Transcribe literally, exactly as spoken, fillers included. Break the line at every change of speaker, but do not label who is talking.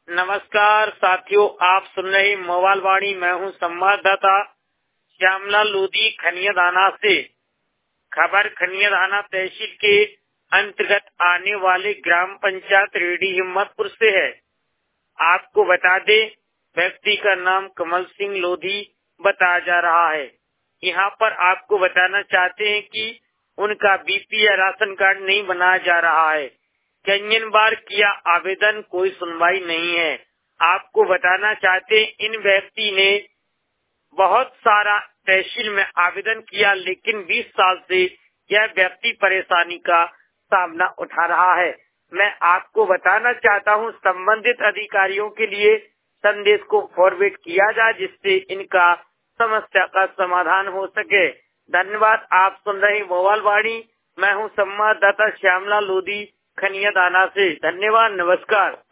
नमस्कार साथियों, आप सुन रहे मोबाइल वाणी। मैं हूं संवाददाता श्यामलाल लोधी खनियादाना से। खबर खनियादाना तहसील के अंतर्गत आने वाले ग्राम पंचायत रेडी हिम्मतपुर से है। आपको बता दे, व्यक्ति का नाम कमल सिंह लोधी बताया जा रहा है। यहाँ पर आपको बताना चाहते हैं कि उनका बीपी या राशन कार्ड नहीं बनाया जा रहा है। कई बार किया आवेदन, कोई सुनवाई नहीं है। आपको बताना चाहते, इन व्यक्ति ने बहुत सारा तहसील में आवेदन किया, लेकिन बीस साल से यह व्यक्ति परेशानी का सामना उठा रहा है। मैं आपको बताना चाहता हूं, संबंधित अधिकारियों के लिए संदेश को फॉरवर्ड किया जाए, जिससे इनका समस्या का समाधान हो सके। धन्यवाद। आप सुन रहे मोबाइल वाणी। मैं हूं संवाददाता श्यामलाल लोधी खनियादाना से। धन्यवाद, नमस्कार।